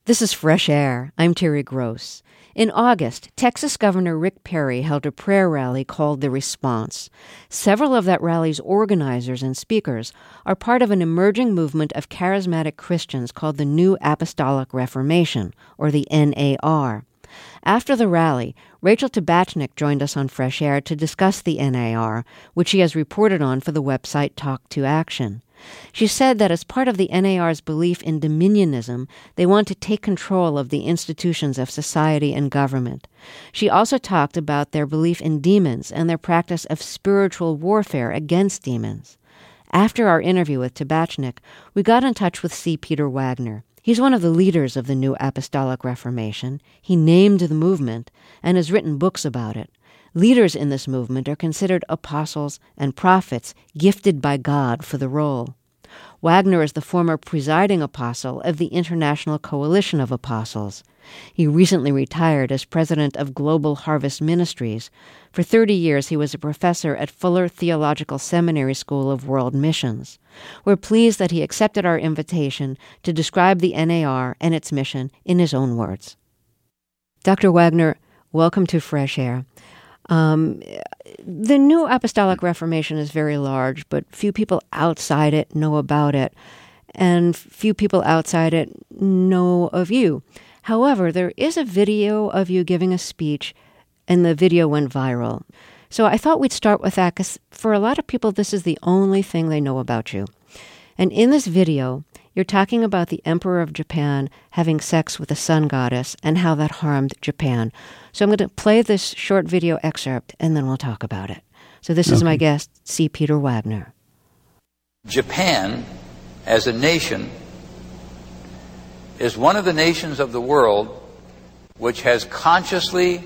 This is Fresh Air. I'm Terry Gross. In August, Texas Governor Rick Perry held a prayer rally called The Response. Several of that rally's organizers and speakers are part of an emerging movement of charismatic Christians called the New Apostolic Reformation, or the NAR. After the rally, Rachel Tabachnik joined us on Fresh Air to discuss the NAR, which she has reported on for the website Talk to Action. She said that as part of the NAR's belief in dominionism, they want to take control of the institutions of society and government. She also talked about their belief in demons and their practice of spiritual warfare against demons. After our interview with Tabachnik, we got in touch with C. Peter Wagner. He's one of the leaders of the New Apostolic Reformation. He named the movement and has written books about it. Leaders in this movement are considered apostles and prophets gifted by God for the role. Wagner is the former presiding apostle of the International Coalition of Apostles. He recently retired as president of Global Harvest Ministries. For 30 years, he was a professor at Fuller Theological Seminary School of World Missions. We're pleased that he accepted our invitation to describe the NAR and its mission in his own words. Dr. Wagner, welcome to Fresh Air. The New Apostolic Reformation is very large, but few people outside it know about it, and few people outside it know of you. However, there is a video of you giving a speech, and the video went viral. So I thought we'd start with that, because for a lot of people, this is the only thing they know about you. And in this video, you're talking about the Emperor of Japan having sex with the sun goddess and how that harmed Japan. So I'm going to play this short video excerpt, and then we'll talk about it. So this is my guest, C. Peter Wagner. Japan, as a nation, is one of the nations of the world which has consciously,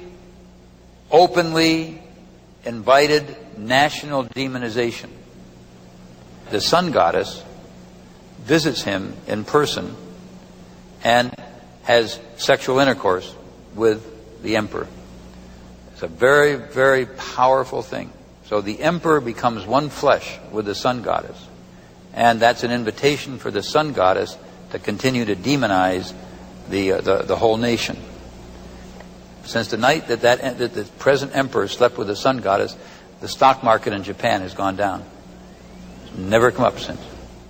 openly invited national demonization. The sun goddess visits him in person and has sexual intercourse with the emperor. It's a very, very powerful thing. So the emperor becomes one flesh with the sun goddess. And that's an invitation for the sun goddess to continue to demonize the whole nation. Since the night that the present emperor slept with the sun goddess, the stock market in Japan has gone down. It's never come up since.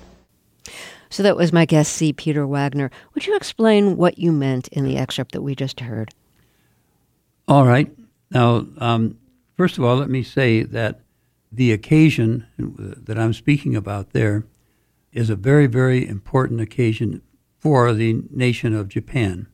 So that was my guest, C. Peter Wagner. Would you explain what you meant in the excerpt that we just heard? All right. Now, first of all, let me say that the occasion that I'm speaking about there is a very, very important occasion for the nation of Japan.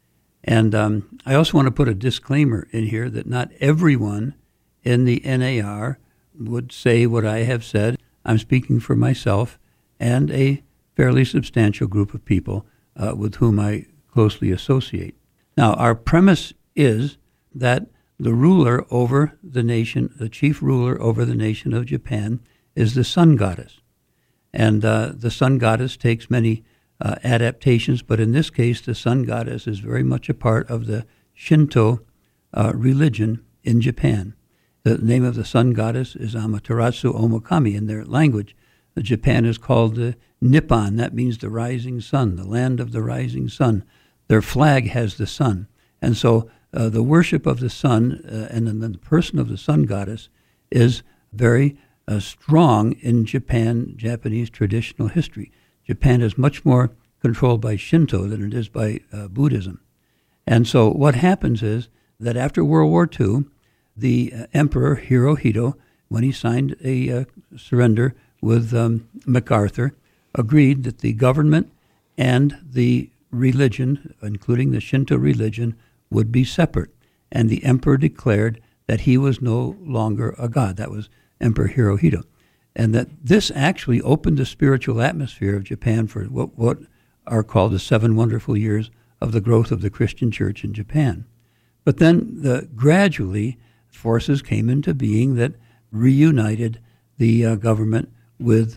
And I also want to put a disclaimer in here that not everyone in the NAR would say what I have said. I'm speaking for myself and a fairly substantial group of people with whom I closely associate. Now, our premise is that the ruler over the nation, the chief ruler over the nation of Japan, is the sun goddess. And the sun goddess takes many adaptations, but in this case, the sun goddess is very much a part of the Shinto religion in Japan. The name of the sun goddess is Amaterasu Omokami in their language. Japan is called the Nippon. That means the rising sun, the land of the rising sun. Their flag has the sun. And so the worship of the sun and then the person of the sun goddess is very strong in Japanese traditional history. Japan is much more controlled by Shinto than it is by Buddhism. And so what happens is that after World War II, the Emperor Hirohito, when he signed a surrender with MacArthur, agreed that the government and the religion, including the Shinto religion, would be separate. And the emperor declared that he was no longer a god. That was Emperor Hirohito. And that this actually opened the spiritual atmosphere of Japan for what are called the 7 wonderful years of the growth of the Christian church in Japan. But then gradually forces came into being that reunited the government with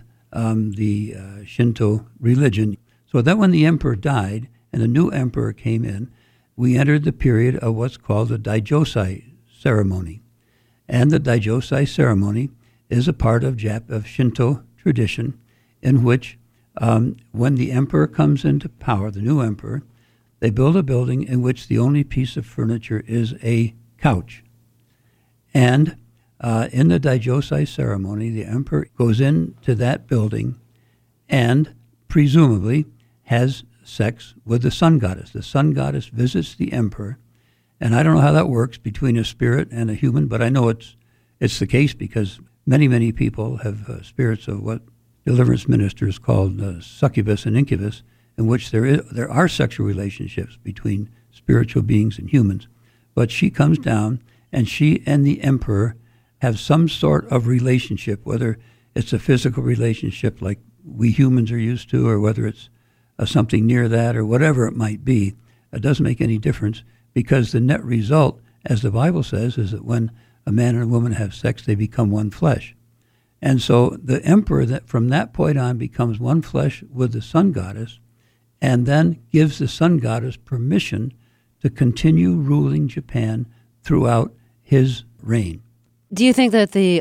the Shinto religion. So that when the emperor died and a new emperor came in, we entered the period of what's called the Daijosai ceremony. And the Daijosai ceremony is a part of Shinto tradition in which when the emperor comes into power, the new emperor, they build a building in which the only piece of furniture is a couch. And in the Daijosai ceremony, the emperor goes into that building and presumably has sex with the sun goddess. The sun goddess visits the emperor, and I don't know how that works between a spirit and a human, but I know it's the case because many people have spirits of what deliverance ministers called succubus and incubus, in which there are sexual relationships between spiritual beings and humans. But she comes down, and she and the emperor have some sort of relationship, whether it's a physical relationship like we humans are used to, or whether it's something near that, or whatever it might be. It doesn't make any difference, because the net result, as the Bible says, is that when a man and a woman have sex, they become one flesh. And so the emperor, that from that point on, becomes one flesh with the sun goddess, and then gives the sun goddess permission to continue ruling Japan throughout his reign. Do you think that the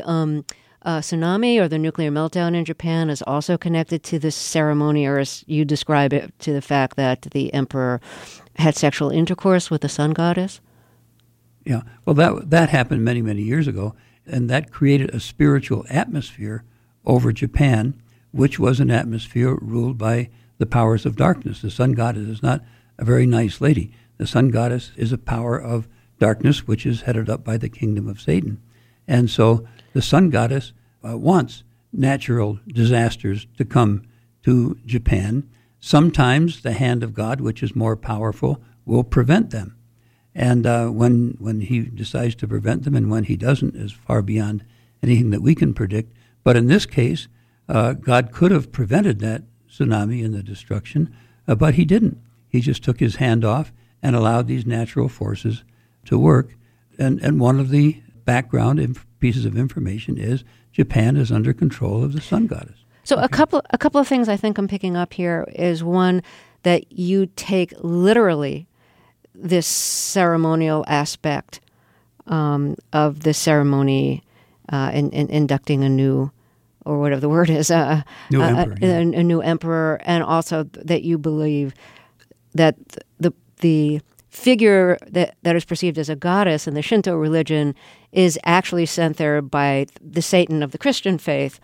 tsunami or the nuclear meltdown in Japan is also connected to this ceremony, or as you describe it, to the fact that the emperor had sexual intercourse with the sun goddess? Yeah, well, that happened many years ago, and that created a spiritual atmosphere over Japan, which was an atmosphere ruled by the powers of darkness. The sun goddess is not a very nice lady. The sun goddess is a power of darkness, which is headed up by the kingdom of Satan. And so the sun goddess wants natural disasters to come to Japan. Sometimes the hand of God, which is more powerful, will prevent them. And when he decides to prevent them and when he doesn't is far beyond anything that we can predict. But in this case, God could have prevented that tsunami and the destruction, but he didn't. He just took his hand off and allowed these natural forces to work. And one of the background pieces of information is Japan is under control of the sun goddess. So okay. a couple of things I think I'm picking up here is, one, that you take literally this ceremonial aspect of the ceremony in inducting a new, or whatever the word is, a new emperor, and also that you believe that the figure that is perceived as a goddess in the Shinto religion is actually sent there by the Satan of the Christian faith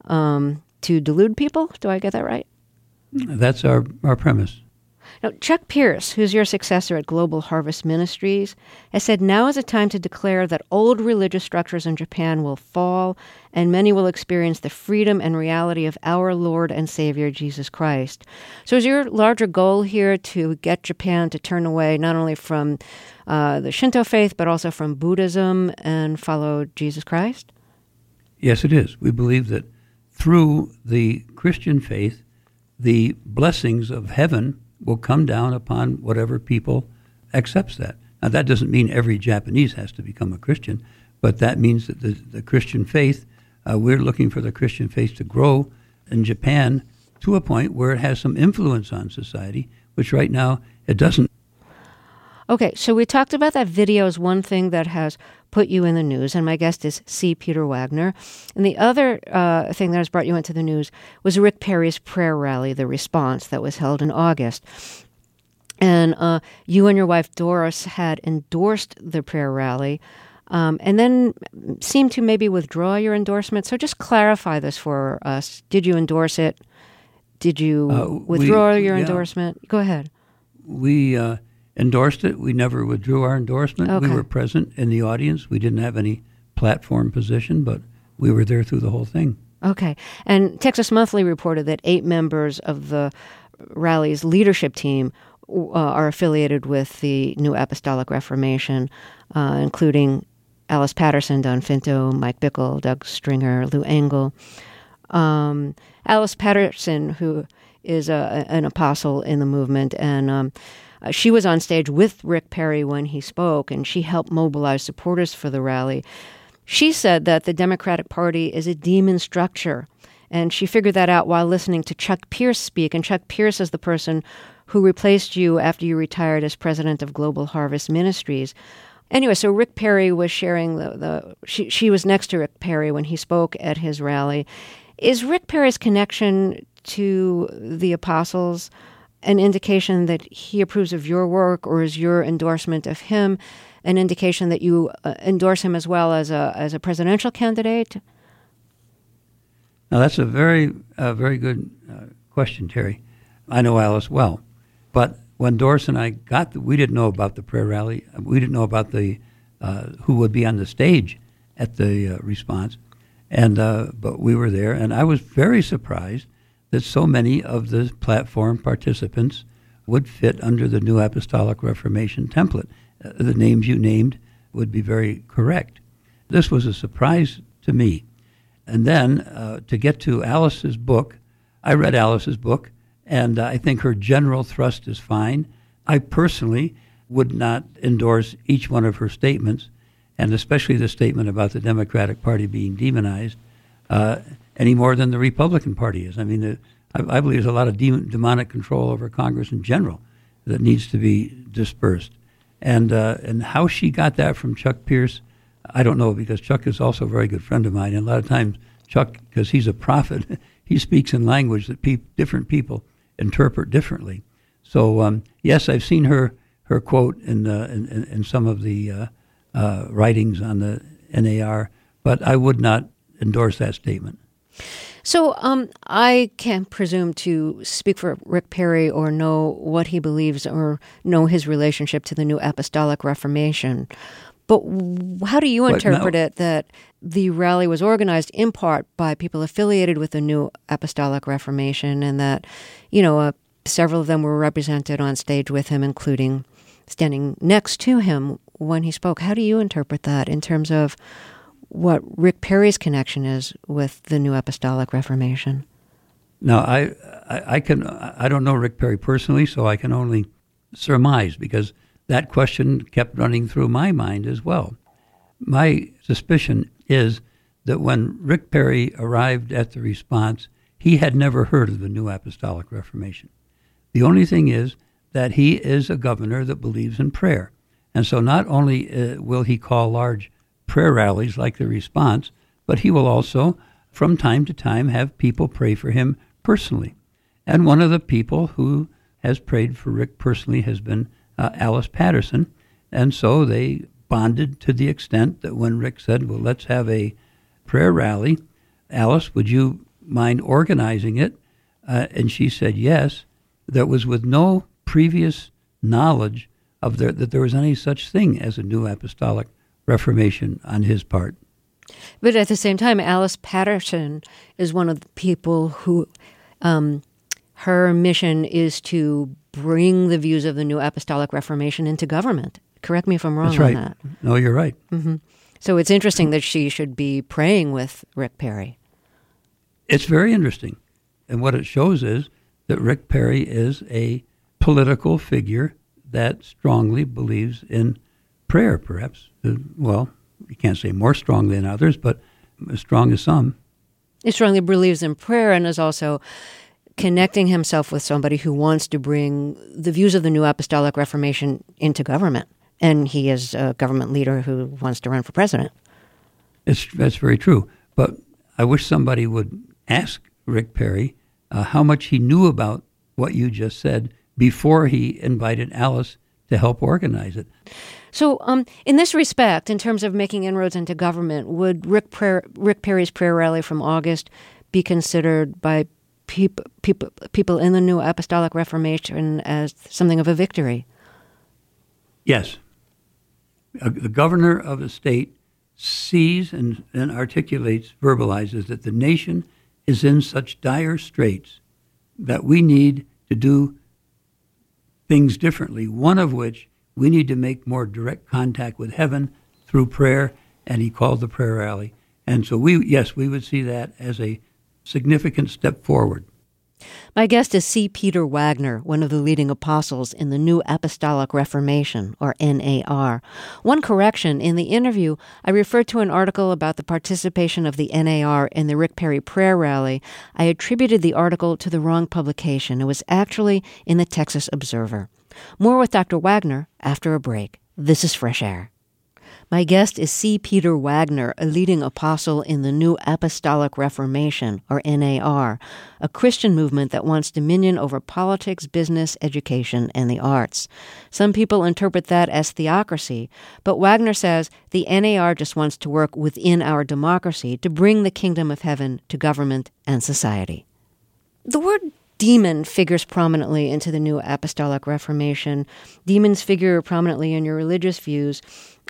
to delude people. Do I get that right? That's our premise. Now, Chuck Pierce, who's your successor at Global Harvest Ministries, has said now is a time to declare that old religious structures in Japan will fall and many will experience the freedom and reality of our Lord and Savior, Jesus Christ. So is your larger goal here to get Japan to turn away not only from the Shinto faith, but also from Buddhism and follow Jesus Christ? Yes, it is. We believe that through the Christian faith, the blessings of heaven will come down upon whatever people accepts that. Now, that doesn't mean every Japanese has to become a Christian, but that means that the Christian faith, we're looking for the Christian faith to grow in Japan to a point where it has some influence on society, which right now it doesn't. Okay, so we talked about that video as one thing that has put you in the news, and my guest is C. Peter Wagner. And the other thing that has brought you into the news was Rick Perry's prayer rally, The Response, that was held in August. And you and your wife Doris had endorsed the prayer rally, and then seemed to maybe withdraw your endorsement. So just clarify this for us. Did you endorse it? Did you withdraw your endorsement? Go ahead. We endorsed it. We never withdrew our endorsement. Okay. We were present in the audience. We didn't have any platform position, but we were there through the whole thing. Okay. And Texas Monthly reported that 8 members of the rally's leadership team are affiliated with the New Apostolic Reformation, including Alice Patterson, Don Finto, Mike Bickle, Doug Stringer, Lou Engle. Alice Patterson, who is an apostle in the movement, and she was on stage with Rick Perry when he spoke, and she helped mobilize supporters for the rally. She said that the Democratic Party is a demon structure, and she figured that out while listening to Chuck Pierce speak. And Chuck Pierce is the person who replaced you after you retired as president of Global Harvest Ministries. Anyway, so Rick Perry was sharing she was next to Rick Perry when he spoke at his rally. Is Rick Perry's connection to the apostles an indication that he approves of your work, or is your endorsement of him an indication that you endorse him as well as a presidential candidate? Now, that's a very good question, Terry. I know Alice well. But when Doris and I we didn't know about the prayer rally. We didn't know about the who would be on the stage at the response. But we were there, and I was very surprised that so many of the platform participants would fit under the New Apostolic Reformation template. The names you named would be very correct. This was a surprise to me. And then to get to Alice's book, I read Alice's book, and I think her general thrust is fine. I personally would not endorse each one of her statements, and especially the statement about the Democratic Party being demonized, any more than the Republican Party is. I mean, I believe there's a lot of demonic control over Congress in general that needs to be dispersed. And how she got that from Chuck Pierce, I don't know, because Chuck is also a very good friend of mine. And a lot of times, Chuck, because he's a prophet, he speaks in language that different people interpret differently. So yes, I've seen her quote in some of the writings on the NAR, but I would not endorse that statement. So I can't presume to speak for Rick Perry or know what he believes or know his relationship to the New Apostolic Reformation. But how do you interpret it that the rally was organized in part by people affiliated with the New Apostolic Reformation, and that, several of them were represented on stage with him, including standing next to him when he spoke? How do you interpret that in terms of what Rick Perry's connection is with the New Apostolic Reformation? Now, I don't know Rick Perry personally, so I can only surmise, because that question kept running through my mind as well. My suspicion is that when Rick Perry arrived at the response, he had never heard of the New Apostolic Reformation. The only thing is that he is a governor that believes in prayer. And so not only will he call large prayer rallies like the response, but he will also, from time to time, have people pray for him personally. And one of the people who has prayed for Rick personally has been Alice Patterson. And so they bonded to the extent that when Rick said, well, let's have a prayer rally, Alice, would you mind organizing it? And she said yes. That was with no previous knowledge of that there was any such thing as a New Apostolic Reformation on his part. But at the same time, Alice Patterson is one of the people who her mission is to bring the views of the New Apostolic Reformation into government. Correct me if I'm wrong. That's right. On that. No, you're right. Mm-hmm. So it's interesting that she should be praying with Rick Perry. It's very interesting. And what it shows is that Rick Perry is a political figure that strongly believes in prayer, perhaps. Well, you can't say more strongly than others, but as strong as some. He strongly believes in prayer and is also connecting himself with somebody who wants to bring the views of the New Apostolic Reformation into government. And he is a government leader who wants to run for president. That's very true. But I wish somebody would ask Rick Perry how much he knew about what you just said before he invited Alice to help organize it. So in this respect, in terms of making inroads into government, would Rick Perry's prayer rally from August be considered by people in the New Apostolic Reformation as something of a victory? Yes. The governor of a state sees and articulates, verbalizes that the nation is in such dire straits that we need to do things differently, one of which we need to make more direct contact with heaven through prayer, and he called the prayer rally. And so we would see that as a significant step forward. My guest is C. Peter Wagner, one of the leading apostles in the New Apostolic Reformation, or NAR. One correction, in the interview, I referred to an article about the participation of the NAR in the Rick Perry prayer rally. I attributed the article to the wrong publication. It was actually in the Texas Observer. More with Dr. Wagner after a break. This is Fresh Air. My guest is C. Peter Wagner, a leading apostle in the New Apostolic Reformation, or NAR, a Christian movement that wants dominion over politics, business, education, and the arts. Some people interpret that as theocracy, but Wagner says the NAR just wants to work within our democracy to bring the kingdom of heaven to government and society. The word demon figures prominently into the New Apostolic Reformation. Demons figure prominently in your religious views.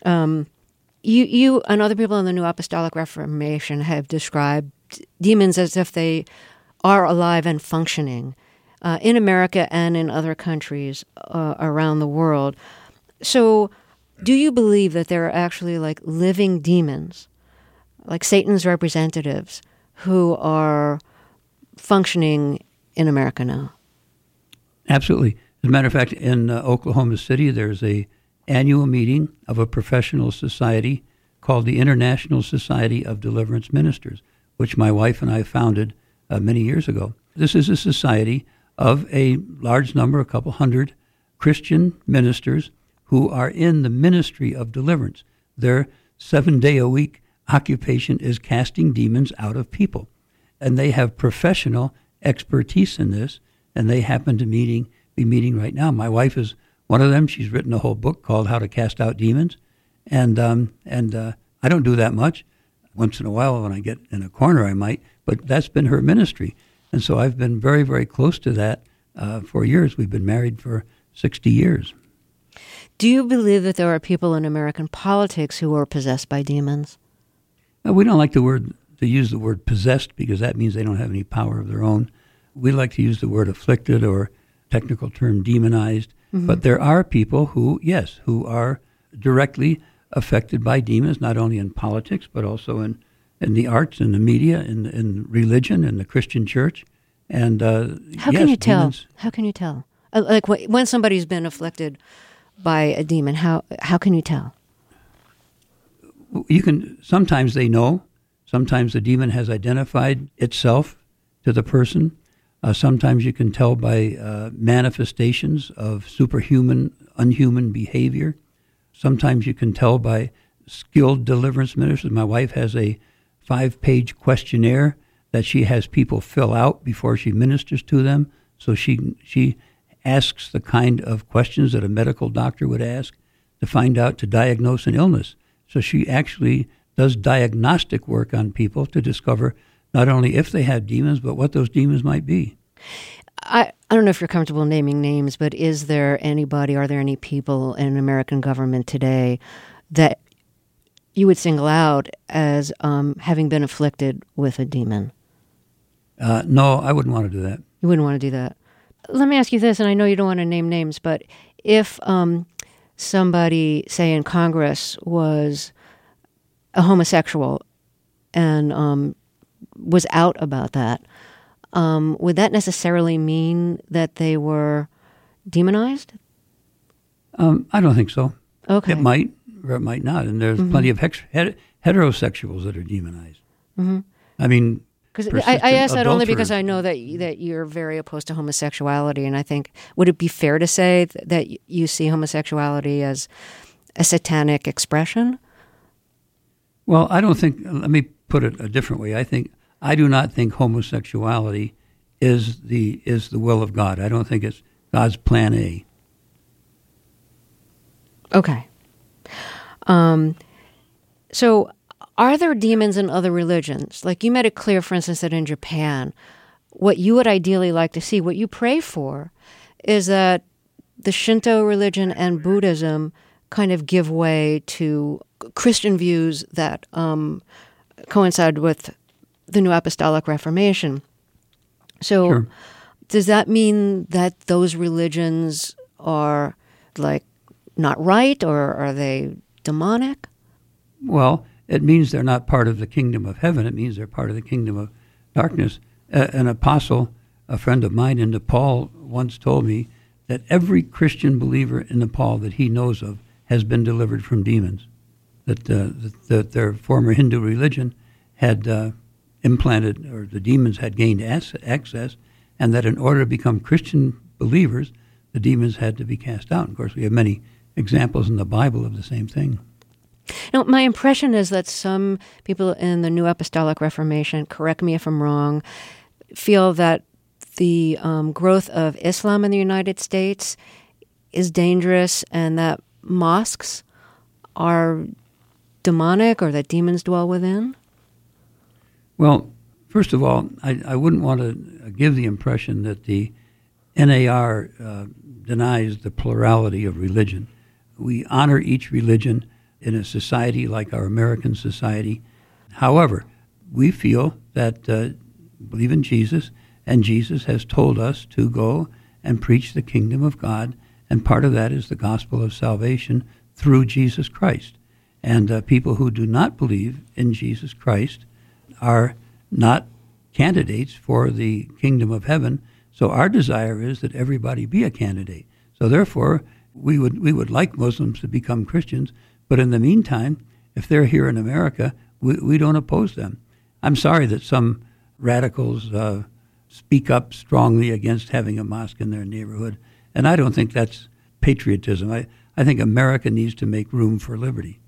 You and other people in the New Apostolic Reformation have described demons as if they are alive and functioning in America and in other countries around the world. So do you believe that there are actually like living demons, like Satan's representatives, who are functioning in America now? Absolutely. As a matter of fact, in Oklahoma City, there's a annual meeting of a professional society called the International Society of Deliverance Ministers, which my wife and I founded many years ago. This is a society of a large number, a couple hundred Christian ministers who are in the ministry of deliverance. Their 7-day-a-week occupation is casting demons out of people. And they have professional expertise in this, and they happen to be meeting right now. My wife is one of them. She's written a whole book called How to Cast Out Demons, and I don't do that much. Once in a while, when I get in a corner, I might, but that's been her ministry, and so I've been very, very close to that for years. We've been married for 60 years. Do you believe that there are people in American politics who are possessed by demons? We don't like to use the word possessed because that means they don't have any power of their own. We like to use the word afflicted or technical term demonized. Mm-hmm. But there are people who are directly affected by demons, not only in politics, but also in the arts, in the media, in religion, in the Christian church. And how can you tell? How can you tell? Like when somebody's been afflicted by a demon, how can you tell? You can. Sometimes they know. Sometimes the demon has identified itself to the person. Sometimes you can tell by manifestations of superhuman, unhuman behavior. Sometimes you can tell by skilled deliverance ministers. My wife has a 5-page questionnaire that she has people fill out before she ministers to them. So she asks the kind of questions that a medical doctor would ask to diagnose an illness. So she actually does diagnostic work on people to discover not only if they have demons, but what those demons might be. I don't know if you're comfortable naming names, but are there any people in American government today that you would single out as having been afflicted with a demon? No, I wouldn't want to do that. You wouldn't want to do that. Let me ask you this, and I know you don't want to name names, but if somebody, say in Congress, was a homosexual and was out about that, would that necessarily mean that they were demonized? I don't think so. Okay. It might or it might not. And there's plenty of heterosexuals that are demonized. Mm-hmm. I mean, I ask that only because I know that you're very opposed to homosexuality, and I think, would it be fair to say that you see homosexuality as a satanic expression? Well, I don't think. Let me put it a different way. I do not think homosexuality is the will of God. I don't think it's God's plan A. Okay. So are there demons in other religions? Like you made it clear, for instance, that in Japan, what you would ideally like to see, what you pray for, is that the Shinto religion and Buddhism kind of give way to Christian views that coincide with the New Apostolic Reformation. So Sure. Does that mean that those religions are like not right, or are they demonic? Well, it means they're not part of the kingdom of heaven. It means they're part of the kingdom of darkness. An apostle, a friend of mine in Nepal, once told me that every Christian believer in Nepal that he knows of has been delivered from demons, that their former Hindu religion had implanted, or the demons had gained access, and that in order to become Christian believers, the demons had to be cast out. Of course, we have many examples in the Bible of the same thing. Now, my impression is that some people in the New Apostolic Reformation, correct me if I'm wrong, feel that the growth of Islam in the United States is dangerous and that mosques are demonic or that demons dwell within? Well, first of all, I wouldn't want to give the impression that the NAR denies the plurality of religion. We honor each religion in a society like our American society. However, we feel that believe in Jesus, and Jesus has told us to go and preach the kingdom of God, and part of that is the gospel of salvation through Jesus Christ. And people who do not believe in Jesus Christ are not candidates for the kingdom of heaven. So our desire is that everybody be a candidate. So therefore, we would like Muslims to become Christians, but in the meantime, if they're here in America, we don't oppose them. I'm sorry that some radicals speak up strongly against having a mosque in their neighborhood, and I don't think that's patriotism. I think America needs to make room for liberty.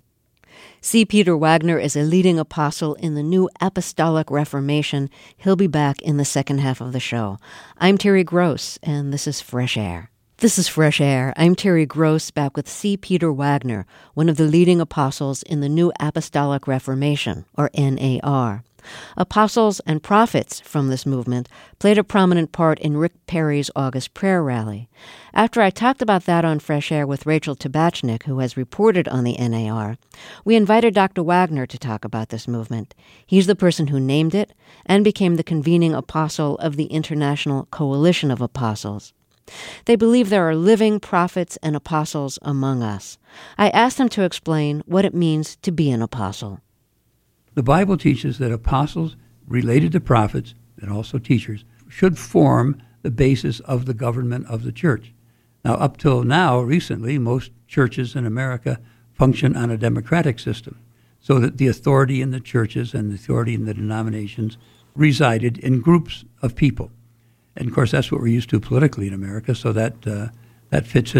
C. Peter Wagner is a leading apostle in the New Apostolic Reformation. He'll be back in the second half of the show. I'm Terry Gross, and this is Fresh Air. This is Fresh Air. I'm Terry Gross, back with C. Peter Wagner, one of the leading apostles in the New Apostolic Reformation, or NAR. Apostles and prophets from this movement played a prominent part in Rick Perry's August prayer rally. After I talked about that on Fresh Air with Rachel Tabachnik, who has reported on the NAR, we invited Dr. Wagner to talk about this movement. He's the person who named it and became the convening apostle of the International Coalition of Apostles. They believe there are living prophets and apostles among us. I asked them to explain what it means to be an apostle. The Bible teaches that apostles related to prophets, and also teachers, should form the basis of the government of the church. Now, up till now, recently, most churches in America function on a democratic system, so that the authority in the churches and the authority in the denominations resided in groups of people. And, of course, that's what we're used to politically in America, so that fits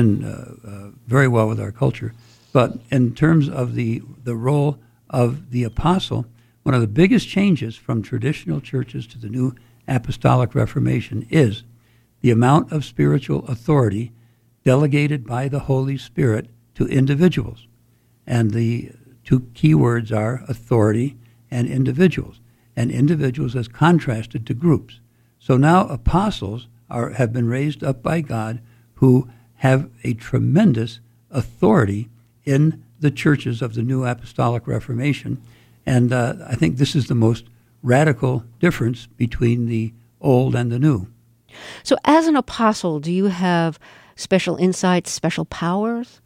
in very well with our culture. But in terms of the role of the apostle, one of the biggest changes from traditional churches to the New Apostolic Reformation is the amount of spiritual authority delegated by the Holy Spirit to individuals. And the two key words are authority and individuals as contrasted to groups. So now apostles have been raised up by God who have a tremendous authority in the churches of the New Apostolic Reformation. And I think this is the most radical difference between the old and the new. So as an apostle, do you have special insights, special powers?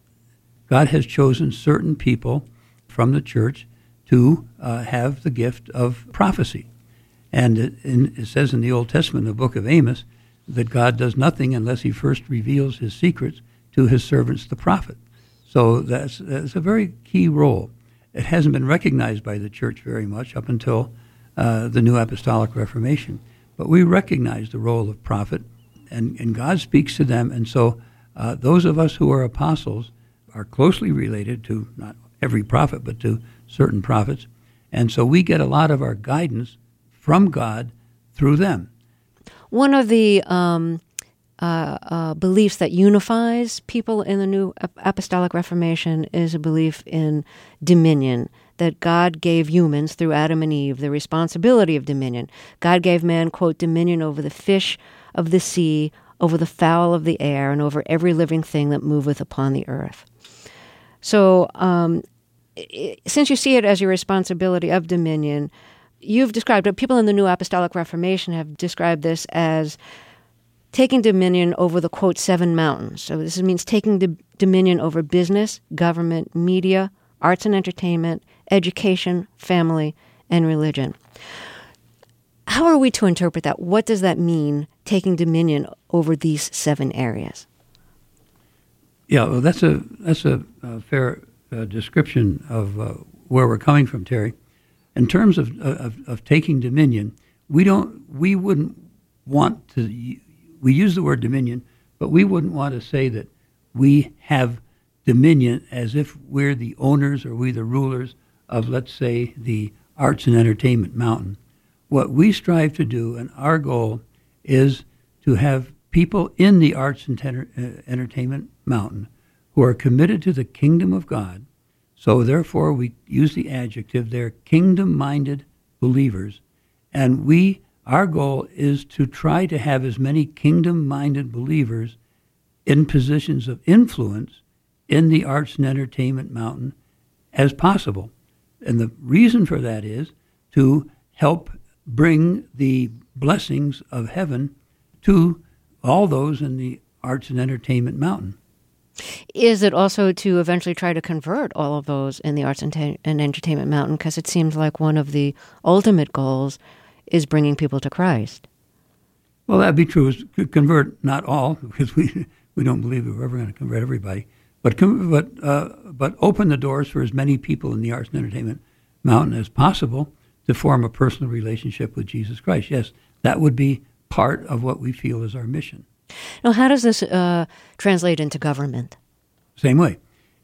God has chosen certain people from the church to have the gift of prophecy. And it says in the Old Testament, in the book of Amos, that God does nothing unless he first reveals his secrets to his servants, the prophet. So that's a very key role. It hasn't been recognized by the church very much up until the New Apostolic Reformation. But we recognize the role of prophet, and God speaks to them. And so those of us who are apostles are closely related to, not every prophet, but to certain prophets. And so we get a lot of our guidance from God through them. One of the beliefs that unifies people in the New Apostolic Reformation is a belief in dominion, that God gave humans, through Adam and Eve, the responsibility of dominion. God gave man, quote, dominion over the fish of the sea, over the fowl of the air, and over every living thing that moveth upon the earth. So since you see it as your responsibility of dominion, you've described it, people in the New Apostolic Reformation have described this as taking dominion over the, quote, 7 mountains. So this means taking dominion over business, government, media, arts and entertainment, education, family, and religion. How are we to interpret that? What does that mean, taking dominion over these 7 areas? Yeah, well, that's a fair description of where we're coming from, Terry. In terms of taking dominion, we wouldn't want to. We use the word dominion, but we wouldn't want to say that we have dominion as if we're the owners or we the rulers of, let's say, the Arts and Entertainment Mountain. What we strive to do, and our goal, is to have people in the Arts and Entertainment Mountain who are committed to the kingdom of God. So therefore we use the adjective, they're kingdom-minded believers. And our goal is to try to have as many kingdom-minded believers in positions of influence in the Arts and Entertainment Mountain as possible. And the reason for that is to help bring the blessings of heaven to all those in the Arts and Entertainment Mountain. Is it also to eventually try to convert all of those in the Arts and Entertainment Mountain? Because it seems like one of the ultimate goals is bringing people to Christ. Well, that'd be true. Is convert not all, because we don't believe we're ever going to convert everybody, but open the doors for as many people in the Arts and Entertainment Mountain as possible to form a personal relationship with Jesus Christ. Yes, that would be part of what we feel is our mission. Now, how does this translate into government? Same way.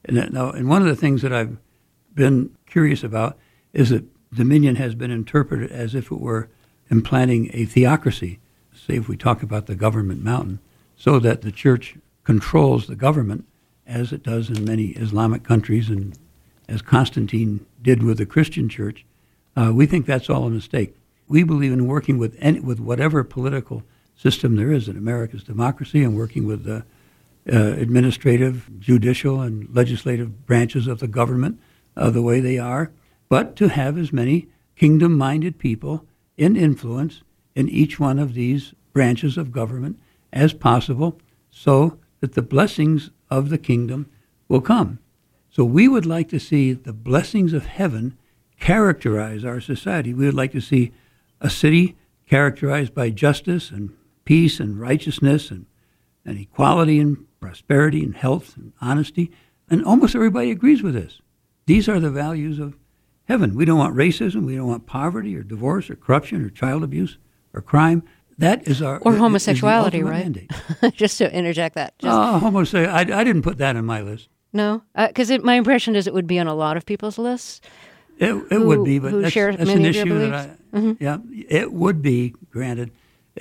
And one of the things that I've been curious about is that dominion has been interpreted as if it were implanting a theocracy, say if we talk about the government mountain, so that the church controls the government as it does in many Islamic countries and as Constantine did with the Christian church. We think that's all a mistake. We believe in working with whatever political system there is in America's democracy and working with the administrative, judicial, and legislative branches of the government the way they are, but to have as many kingdom-minded people in influence in each one of these branches of government as possible so that the blessings of the kingdom will come. So we would like to see the blessings of heaven characterize our society. We would like to see a city characterized by justice and peace and righteousness and equality and prosperity and health and honesty. And almost everybody agrees with this. These are the values of heaven. We don't want racism. We don't want poverty or divorce or corruption or child abuse or crime. That is our... Or homosexuality, right? Mandate. Just to interject that. Homosexuality. I didn't put that on my list. No? Because my impression is it would be on a lot of people's lists. It would be, but that's an issue that Mm-hmm. it would be, granted,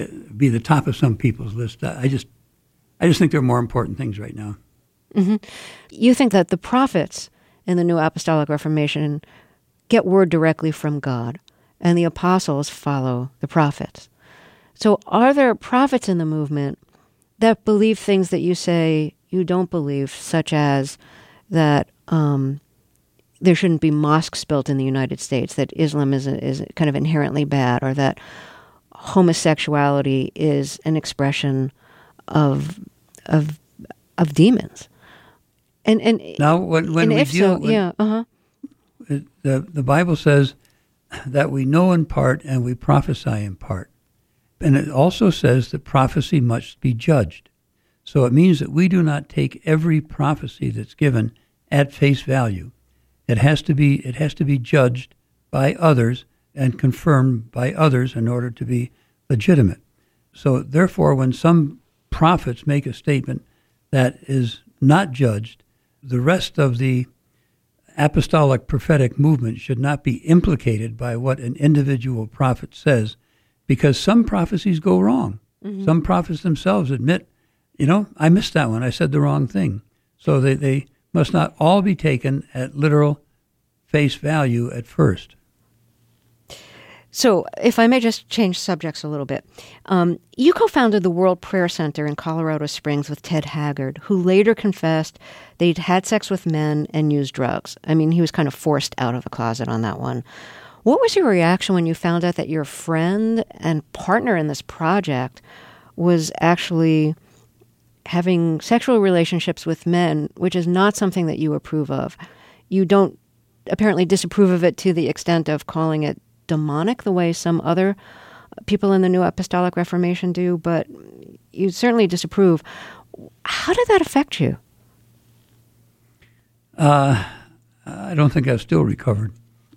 be the top of some people's list. I just think there are more important things right now. Mm-hmm. You think that the prophets in the New Apostolic Reformation get word directly from God, and the apostles follow the prophets. So are there prophets in the movement that believe things that you say you don't believe, such as that there shouldn't be mosques built in the United States, that Islam is kind of inherently bad, or that homosexuality is an expression of demons? And now, when we deal, the Bible says that we know in part and we prophesy in part, and it also says that prophecy must be judged. So it means that we do not take every prophecy that's given at face value. It has to be judged by others and confirmed by others in order to be legitimate. So therefore, when some prophets make a statement that is not judged, the rest of the apostolic prophetic movement should not be implicated by what an individual prophet says, because some prophecies go wrong. Mm-hmm. Some prophets themselves admit, I missed that one. I said the wrong thing. So they must not all be taken at literal face value at first. So if I may just change subjects a little bit. You co-founded the World Prayer Center in Colorado Springs with Ted Haggard, who later confessed that he'd had sex with men and used drugs. I mean, he was kind of forced out of the closet on that one. What was your reaction when you found out that your friend and partner in this project was actually having sexual relationships with men, which is not something that you approve of? You don't apparently disapprove of it to the extent of calling it demonic the way some other people in the New Apostolic Reformation do, but you certainly disapprove. How did that affect you? I don't think I've still recovered.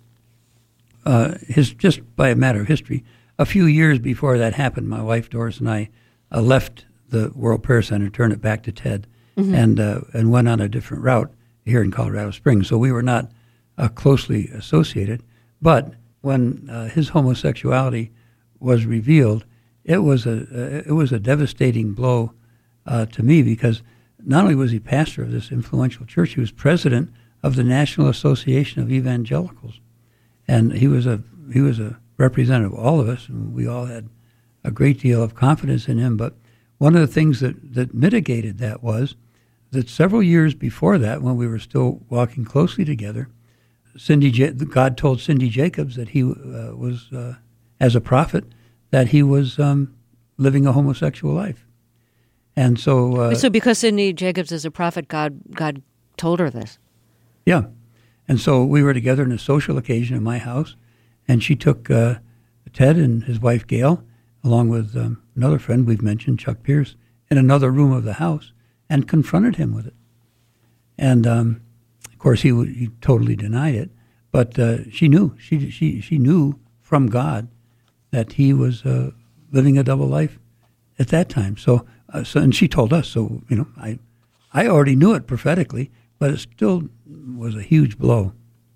Just by a matter of history, a few years before that happened, my wife Doris and I left the World Prayer Center, turned it back to Ted, and went on a different route here in Colorado Springs. So we were not closely associated. But when his homosexuality was revealed, it was a devastating blow to me, because not only was he pastor of this influential church, he was president of the National Association of Evangelicals, and he was a representative of all of us, and we all had a great deal of confidence in him. But one of the things that mitigated that was that several years before that, when we were still walking closely together, God told Cindy Jacobs that he was, as a prophet, that he was living a homosexual life. And so... so because Cindy Jacobs is a prophet, God told her this? Yeah. And so we were together on a social occasion in my house, and she took Ted and his wife Gail, along with another friend we've mentioned, Chuck Pierce, in another room of the house and confronted him with it. And, of course, he totally denied it, but she knew. She knew from God that he was living a double life at that time. So and she told us. So, I already knew it prophetically, but it still was a huge blow.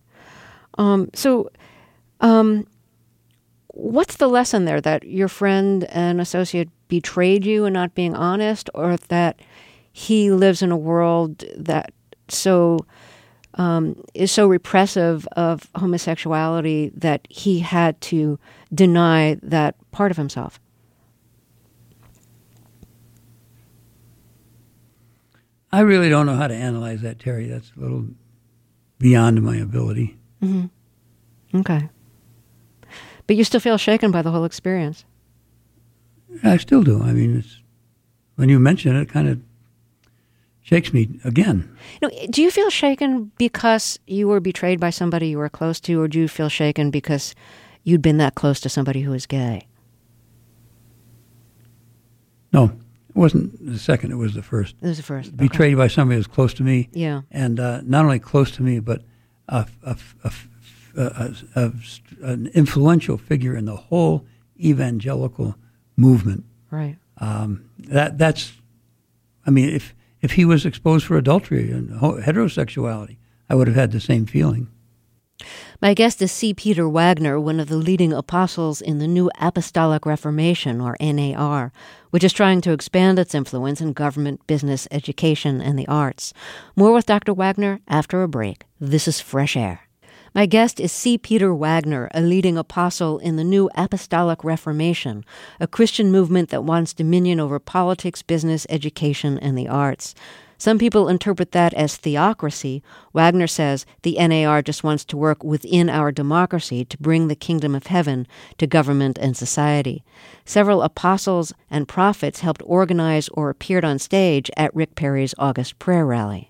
What's the lesson there? That your friend and associate betrayed you in not being honest, or that he lives in a world that is so repressive of homosexuality that he had to deny that part of himself? I really don't know how to analyze that, Terry. That's a little beyond my ability. Mm-hmm. Okay. But you still feel shaken by the whole experience? I still do. I mean, when you mention it, it kind of shakes me again. Do you feel shaken because you were betrayed by somebody you were close to, or do you feel shaken because you'd been that close to somebody who was gay? No, it wasn't the second. It was the first. It was the first. Betrayed by somebody who was close to me. Yeah. And not only close to me, but an influential figure in the whole evangelical movement. Right. That's. I mean, if he was exposed for adultery and heterosexuality, I would have had the same feeling. My guest is C. Peter Wagner, one of the leading apostles in the New Apostolic Reformation, or NAR, which is trying to expand its influence in government, business, education, and the arts. More with Dr. Wagner after a break. This is Fresh Air. My guest is C. Peter Wagner, a leading apostle in the New Apostolic Reformation, a Christian movement that wants dominion over politics, business, education, and the arts. Some people interpret that as theocracy. Wagner says the NAR just wants to work within our democracy to bring the kingdom of heaven to government and society. Several apostles and prophets helped organize or appeared on stage at Rick Perry's August prayer rally.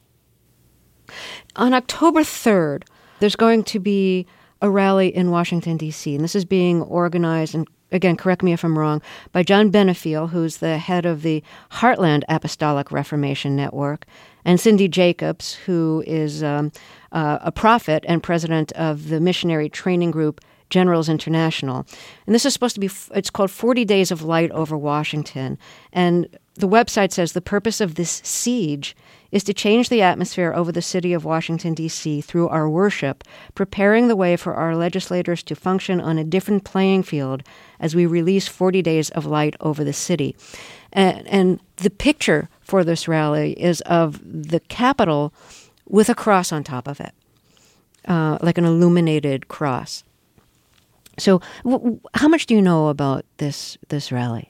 On October 3rd, there's going to be a rally in Washington, D.C., and this is being organized, and again, correct me if I'm wrong, by John Benefiel, who's the head of the Heartland Apostolic Reformation Network, and Cindy Jacobs, who is a prophet and president of the missionary training group Generals International. And this is supposed to be, it's called 40 Days of Light over Washington. And the website says the purpose of this siege is to change the atmosphere over the city of Washington, D.C. through our worship, preparing the way for our legislators to function on a different playing field as we release 40 Days of Light over the city. And the picture for this rally is of the Capitol with a cross on top of it, like an illuminated cross. So how much do you know about this rally?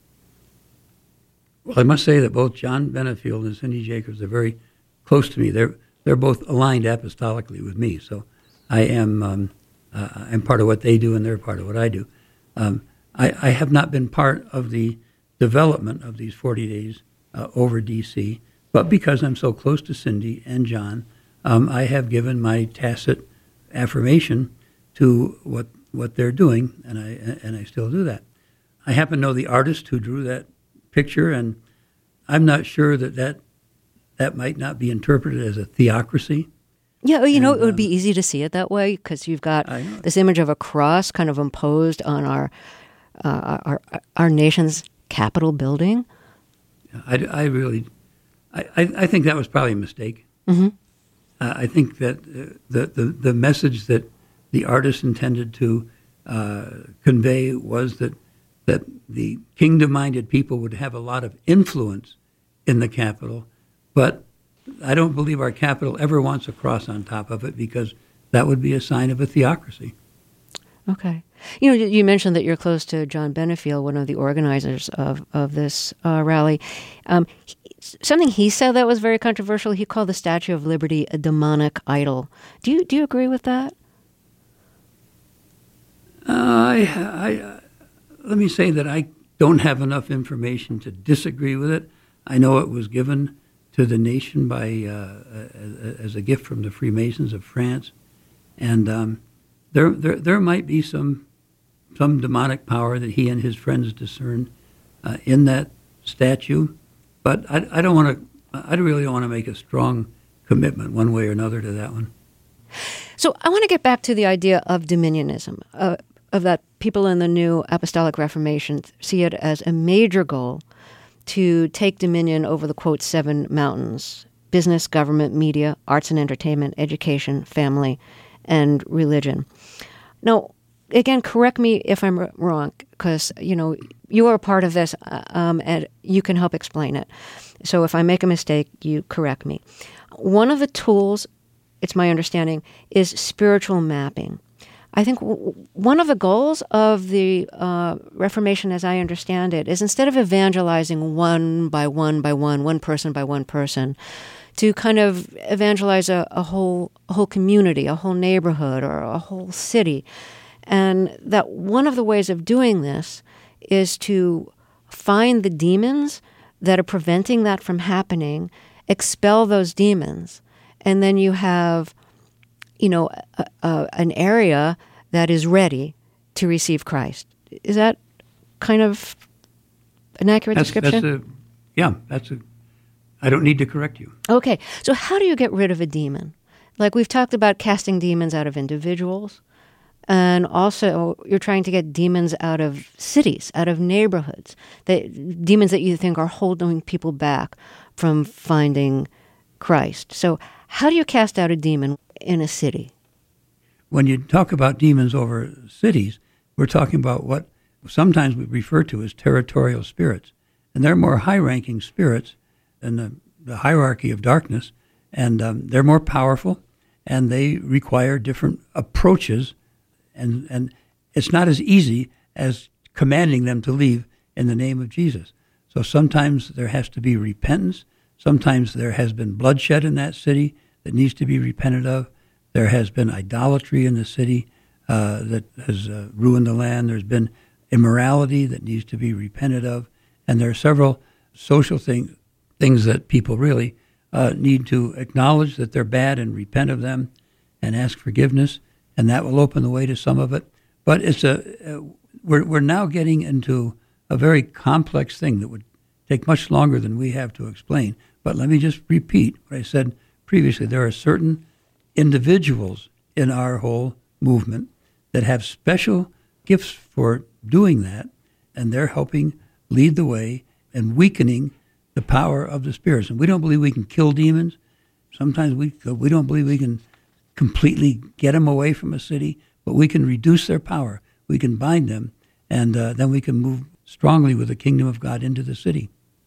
Well, I must say that both John Benefiel and Cindy Jacobs are very close to me. They're both aligned apostolically with me. So I am I'm part of what they do, and they're part of what I do. I have not been part of the development of these 40 days over D.C., but because I'm so close to Cindy and John, I have given my tacit affirmation to what they're doing, and I still do that. I happen to know the artist who drew that picture, and I'm not sure that might not be interpreted as a theocracy. Yeah, well, it would be easy to see it that way because you've got this image of a cross kind of imposed on our nation's Capitol building. I I think that was probably a mistake. Mm-hmm. I think that the message that the artist intended to convey was that the kingdom-minded people would have a lot of influence in the capital, but I don't believe our capital ever wants a cross on top of it, because that would be a sign of a theocracy. Okay. You mentioned that you're close to John Benefiel, one of the organizers of this rally. Something he said that was very controversial, he called the Statue of Liberty a demonic idol. Do you agree with that? Let me say that I don't have enough information to disagree with it. I know it was given to the nation by as a gift from the Freemasons of France, and there might be some demonic power that he and his friends discern in that statue, but I don't want to. I really don't want to make a strong commitment one way or another to that one. So I want to get back to the idea of dominionism, of that people in the New Apostolic Reformation see it as a major goal to take dominion over the, quote, 7 mountains: business, government, media, arts and entertainment, education, family, and religion. Now, again, correct me if I'm wrong, because, you are a part of this, and you can help explain it. So if I make a mistake, you correct me. One of the tools, it's my understanding, is spiritual mapping. I think one of the goals of the Reformation, as I understand it, is instead of evangelizing one by one by one person by one person, to kind of evangelize a whole community, a whole neighborhood, or a whole city. And that one of the ways of doing this is to find the demons that are preventing that from happening, expel those demons, and then you have an area that is ready to receive Christ. Is that kind of an accurate description? I don't need to correct you. Okay. So how do you get rid of a demon? Like, we've talked about casting demons out of individuals, and also you're trying to get demons out of cities, out of neighborhoods, demons that you think are holding people back from finding Christ. So how do you cast out a demon in a city? When you talk about demons over cities, we're talking about what sometimes we refer to as territorial spirits. And they're more high-ranking spirits than the hierarchy of darkness, and they're more powerful, and they require different approaches, and it's not as easy as commanding them to leave in the name of Jesus. So sometimes there has to be repentance. Sometimes there has been bloodshed in that city that needs to be repented of. There has been idolatry in the city that has ruined the land. There's been immorality that needs to be repented of. And there are several social things that people really need to acknowledge that they're bad and repent of them and ask forgiveness, and that will open the way to some of it. But it's we're now getting into a very complex thing that would take much longer than we have to explain. But let me just repeat what I said previously. There are certain individuals in our whole movement that have special gifts for doing that, and they're helping lead the way and weakening the power of the spirits. And we don't believe we can kill demons. Sometimes we don't believe we can completely get them away from a city, but we can reduce their power. We can bind them, and then we can move strongly with the kingdom of God into the city.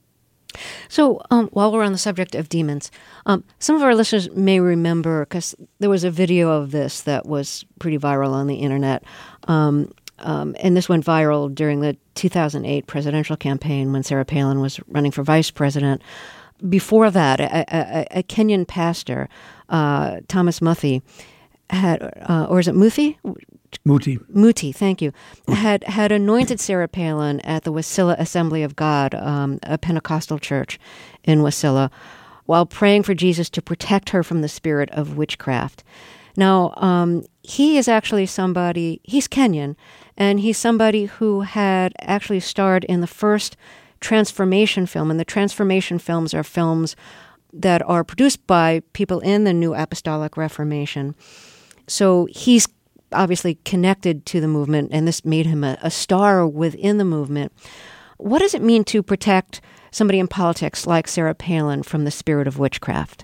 So while we're on the subject of demons, some of our listeners may remember, because there was a video of this that was pretty viral on the internet, and this went viral during the 2008 presidential campaign when Sarah Palin was running for vice president. Before that, a Kenyan pastor, Thomas Muthi, had, or is it Muthi? Muti, thank you, had anointed Sarah Palin at the Wasilla Assembly of God, a Pentecostal church in Wasilla, while praying for Jesus to protect her from the spirit of witchcraft. Now, he is actually he's Kenyan, and he's somebody who had actually starred in the first transformation film, and the transformation films are films that are produced by people in the New Apostolic Reformation. So he's obviously connected to the movement, and this made him a star within the movement. What does it mean to protect somebody in politics like Sarah Palin from the spirit of witchcraft?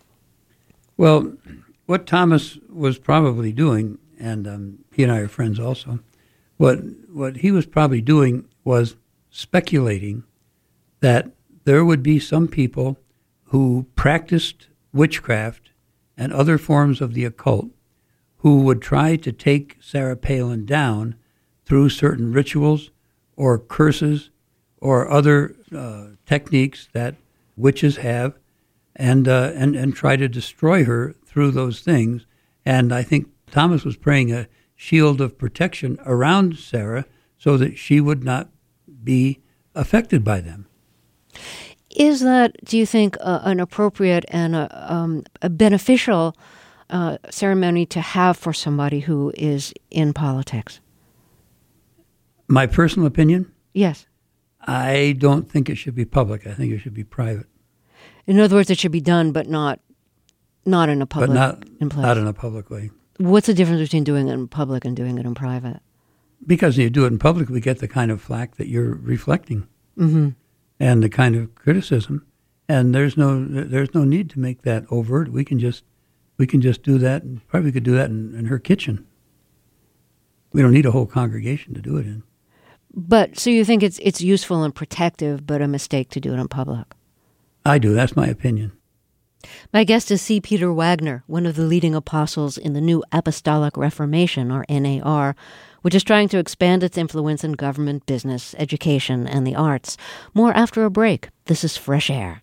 Well, what Thomas was probably doing, and he and I are friends also, what he was probably doing was speculating that there would be some people who practiced witchcraft and other forms of the occult who would try to take Sarah Palin down through certain rituals or curses or other techniques that witches have, and try to destroy her through those things. And I think Thomas was praying a shield of protection around Sarah so that she would not be affected by them. Is that, do you think, an appropriate and a beneficial ceremony to have for somebody who is in politics? My personal opinion? Yes. I don't think it should be public. I think it should be private. In other words, it should be done, but not in a public place. Not in a public way. What's the difference between doing it in public and doing it in private? Because when you do it in public, we get the kind of flack that you're reflecting, mm-hmm. and the kind of criticism. And there's no need to make that overt. We can just do that, and probably could do that in her kitchen. We don't need a whole congregation to do it in. But so you think it's useful and protective, but a mistake to do it in public? I do. That's my opinion. My guest is C. Peter Wagner, one of the leading apostles in the New Apostolic Reformation, or NAR, which is trying to expand its influence in government, business, education, and the arts. More after a break. This is Fresh Air.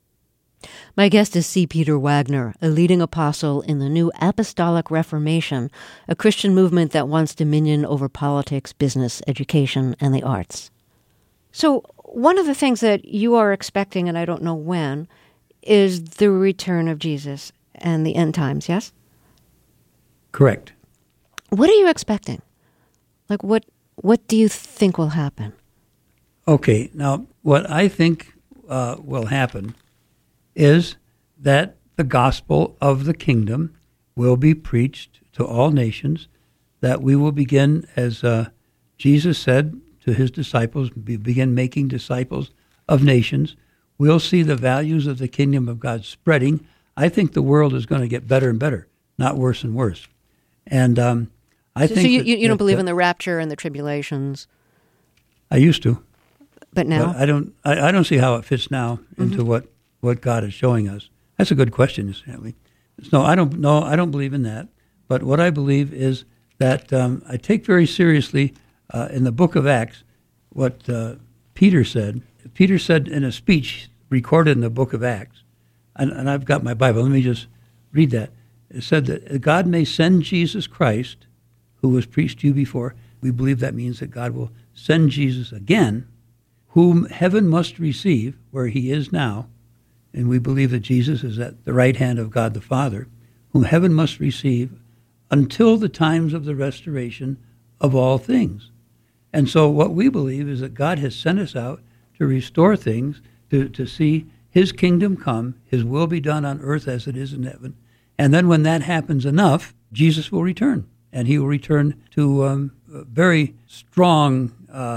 My guest is C. Peter Wagner, a leading apostle in the New Apostolic Reformation, a Christian movement that wants dominion over politics, business, education, and the arts. So one of the things that you are expecting, and I don't know when, is the return of Jesus and the end times, yes? Correct. What are you expecting? Like, what do you think will happen? Okay, now, what I think will happen is that the gospel of the kingdom will be preached to all nations, that we will begin, as Jesus said to his disciples, begin making disciples of nations. We'll see the values of the kingdom of God spreading. I think the world is going to get better and better, not worse and worse. And I think... So you don't believe in the rapture and the tribulations? I used to. But now? But I don't see how it fits now into Mm-hmm. what God is showing us. That's a good question, incidentally. No, I don't believe in that. But what I believe is that I take very seriously in the book of Acts what Peter said. Peter said in a speech recorded in the book of Acts, and I've got my Bible. Let me just read that. It said that God may send Jesus Christ, who was preached to you before. We believe that means that God will send Jesus again, whom heaven must receive, where he is now. And we believe that Jesus is at the right hand of God the Father, whom heaven must receive until the times of the restoration of all things. And so what we believe is that God has sent us out to restore things, to see his kingdom come, his will be done on earth as it is in heaven. And then when that happens enough, Jesus will return. And he will return to a very strong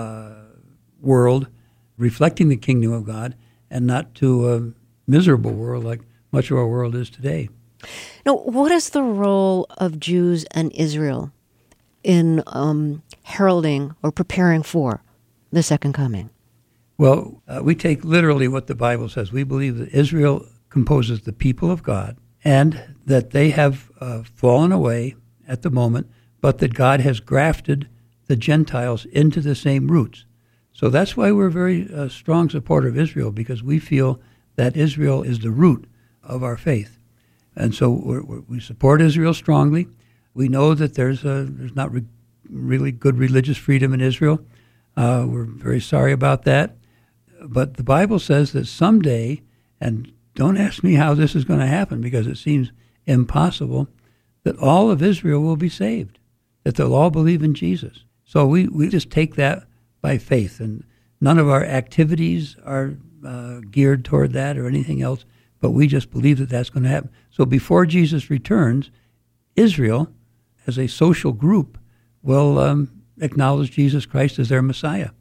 world, reflecting the kingdom of God, and not to a miserable world like much of our world is today. Now, what is the role of Jews and Israel in heralding or preparing for the second coming? Well, we take literally what the Bible says. We believe that Israel composes the people of God and that they have fallen away at the moment, but that God has grafted the Gentiles into the same roots. So that's why we're a very strong supporter of Israel, because we feel that Israel is the root of our faith. And so we support Israel strongly. We know that there's not really good religious freedom in Israel. We're very sorry about that. But the Bible says that someday, and don't ask me how this is going to happen because it seems impossible, that all of Israel will be saved, that they'll all believe in Jesus. So we just take that by faith, and none of our activities are geared toward that or anything else, but we just believe that that's going to happen. So before Jesus returns, Israel, as a social group, will acknowledge Jesus Christ as their Messiah.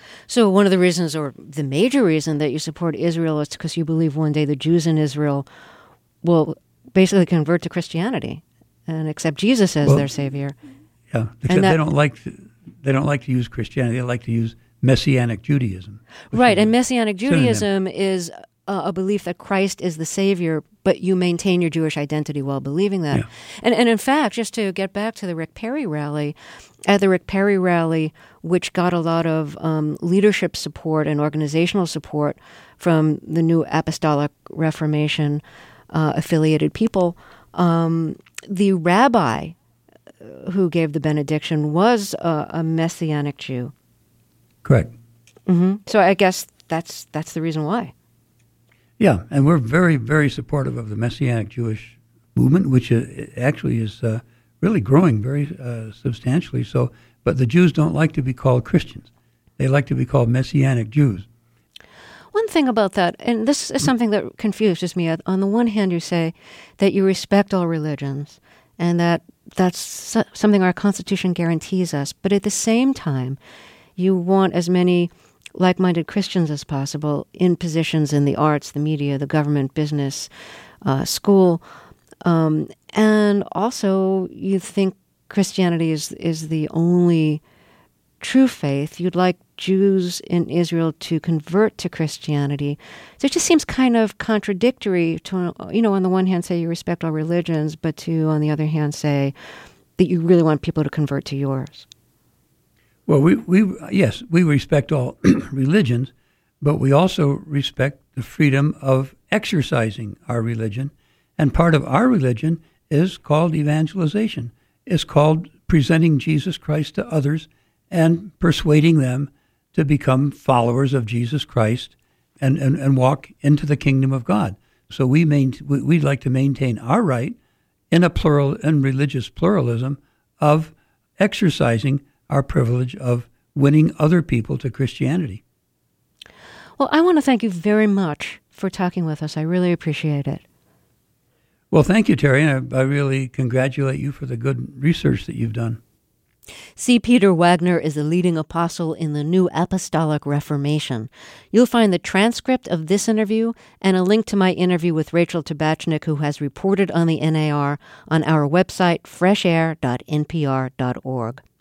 So one of the reasons, or the major reason that you support Israel is because you believe one day the Jews in Israel will basically convert to Christianity and accept Jesus as their savior. Yeah, except they don't like to use Christianity. They like to use Messianic Judaism. Right, and Messianic Judaism is a belief that Christ is the Savior, but you maintain your Jewish identity while believing that. Yeah. And in fact, just to get back to the Rick Perry rally, at the Rick Perry rally, which got a lot of leadership support and organizational support from the New Apostolic Reformation affiliated people, the rabbi who gave the benediction was a Messianic Jew. Correct. Mm-hmm. So I guess that's the reason why. Yeah, and we're very, very supportive of the Messianic Jewish movement, which actually is really growing very substantially. So, but the Jews don't like to be called Christians; they like to be called Messianic Jews. One thing about that, and this is something that confuses me. On the one hand, you say that you respect all religions, and that's something our Constitution guarantees us. But at the same time, you want as many like-minded Christians as possible in positions in the arts, the media, the government, business, school. And also, you think Christianity is the only true faith. You'd like Jews in Israel to convert to Christianity. So it just seems kind of contradictory to, on the one hand say you respect all religions, but to, on the other hand, say that you really want people to convert to yours. Well, yes, we respect all religions, but we also respect the freedom of exercising our religion. And part of our religion is called evangelization. It's called presenting Jesus Christ to others and persuading them to become followers of Jesus Christ and walk into the kingdom of God. So we'd like to maintain our right in a plural and religious pluralism of exercising our privilege of winning other people to Christianity. Well, I want to thank you very much for talking with us. I really appreciate it. Well, thank you, Terry, and I really congratulate you for the good research that you've done. C. Peter Wagner is a leading apostle in the New Apostolic Reformation. You'll find the transcript of this interview and a link to my interview with Rachel Tabachnik, who has reported on the NAR, on our website, freshair.npr.org.